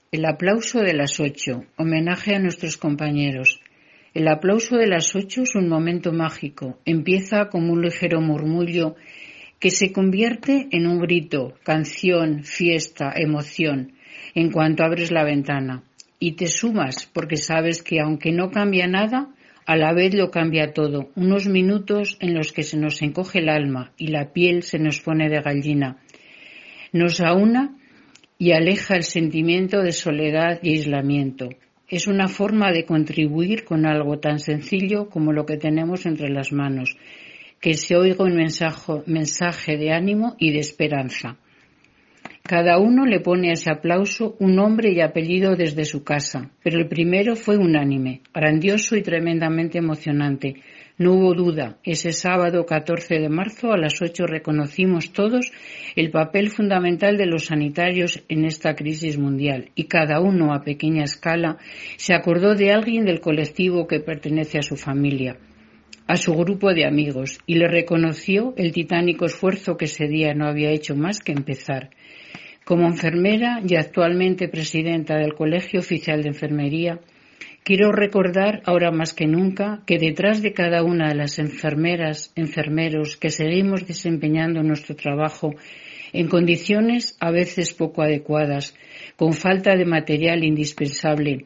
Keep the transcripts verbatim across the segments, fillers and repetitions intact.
El aplauso de las ocho, homenaje a nuestros compañeros. El aplauso de las ocho es un momento mágico. Empieza como un ligero murmullo que se convierte en un grito, canción, fiesta, emoción, en cuanto abres la ventana. Y te sumas porque sabes que aunque no cambia nada, a la vez lo cambia todo. Unos minutos en los que se nos encoge el alma y la piel se nos pone de gallina. Nos aúna y aleja el sentimiento de soledad y aislamiento. Es una forma de contribuir con algo tan sencillo como lo que tenemos entre las manos, que se oiga un mensaje, mensaje de ánimo y de esperanza. Cada uno le pone a ese aplauso un nombre y apellido desde su casa, pero el primero fue unánime, grandioso y tremendamente emocionante. No hubo duda. Ese sábado catorce de marzo a las ocho reconocimos todos el papel fundamental de los sanitarios en esta crisis mundial y cada uno a pequeña escala se acordó de alguien del colectivo que pertenece a su familia, a su grupo de amigos y le reconoció el titánico esfuerzo que ese día no había hecho más que empezar. Como enfermera y actualmente presidenta del Colegio Oficial de Enfermería, quiero recordar ahora más que nunca que detrás de cada una de las enfermeras, enfermeros que seguimos desempeñando nuestro trabajo en condiciones a veces poco adecuadas, con falta de material indispensable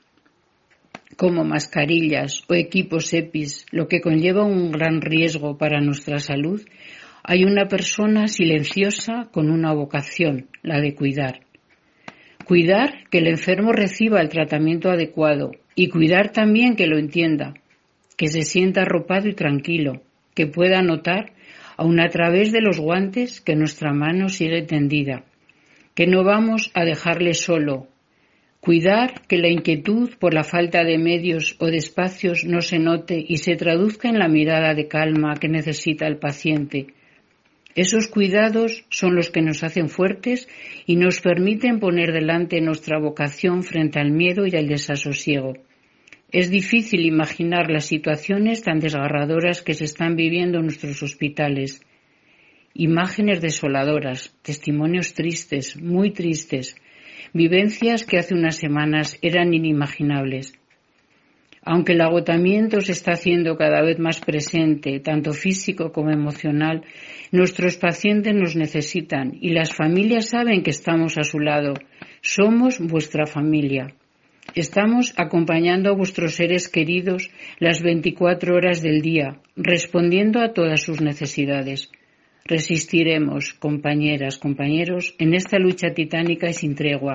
como mascarillas o equipos EPIs, lo que conlleva un gran riesgo para nuestra salud, hay una persona silenciosa con una vocación, la de cuidar. Cuidar que el enfermo reciba el tratamiento adecuado y cuidar también que lo entienda, que se sienta arropado y tranquilo, que pueda notar, aun a través de los guantes, que nuestra mano sigue tendida, que no vamos a dejarle solo. Cuidar que la inquietud por la falta de medios o de espacios no se note y se traduzca en la mirada de calma que necesita el paciente. Esos cuidados son los que nos hacen fuertes y nos permiten poner delante nuestra vocación frente al miedo y al desasosiego. Es difícil imaginar las situaciones tan desgarradoras que se están viviendo en nuestros hospitales. Imágenes desoladoras, testimonios tristes, muy tristes, vivencias que hace unas semanas eran inimaginables. Aunque el agotamiento se está haciendo cada vez más presente, tanto físico como emocional, nuestros pacientes nos necesitan y las familias saben que estamos a su lado. Somos vuestra familia. Estamos acompañando a vuestros seres queridos las veinticuatro horas del día, respondiendo a todas sus necesidades. Resistiremos, compañeras, compañeros, en esta lucha titánica y sin tregua.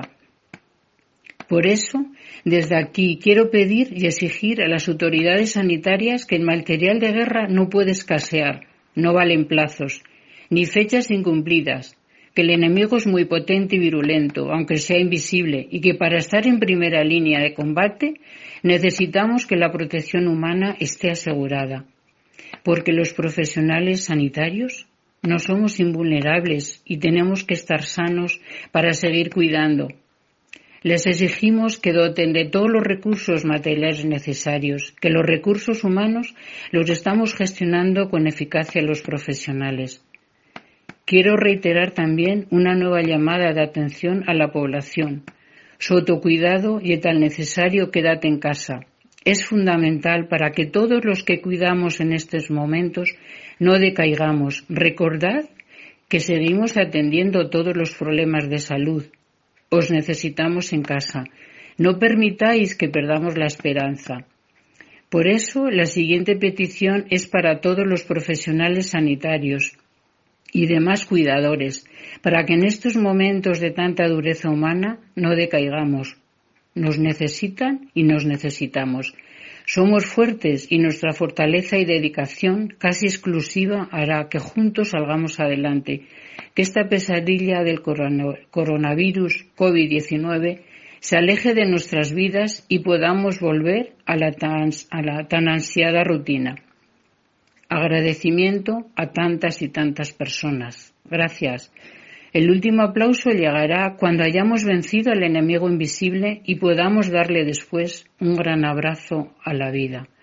Por eso, desde aquí quiero pedir y exigir a las autoridades sanitarias que el material de guerra no puede escasear, no valen plazos, ni fechas incumplidas, que el enemigo es muy potente y virulento, aunque sea invisible, y que para estar en primera línea de combate necesitamos que la protección humana esté asegurada, porque los profesionales sanitarios no somos invulnerables y tenemos que estar sanos para seguir cuidando. Les exigimos que doten de todos los recursos materiales necesarios, que los recursos humanos los estamos gestionando con eficacia los profesionales. Quiero reiterar también una nueva llamada de atención a la población. Su autocuidado y el tan necesario quédate en casa. Es fundamental para que todos los que cuidamos en estos momentos no decaigamos. Recordad que seguimos atendiendo todos los problemas de salud. Os necesitamos en casa. No permitáis que perdamos la esperanza. Por eso, la siguiente petición es para todos los profesionales sanitarios y demás cuidadores, para que en estos momentos de tanta dureza humana no decaigamos. Nos necesitan y nos necesitamos. Somos fuertes y nuestra fortaleza y dedicación casi exclusiva hará que juntos salgamos adelante, que esta pesadilla del coronavirus COVID diecinueve se aleje de nuestras vidas y podamos volver a la tan, a la tan ansiada rutina. Agradecimiento a tantas y tantas personas. Gracias. El último aplauso llegará cuando hayamos vencido al enemigo invisible y podamos darle después un gran abrazo a la vida.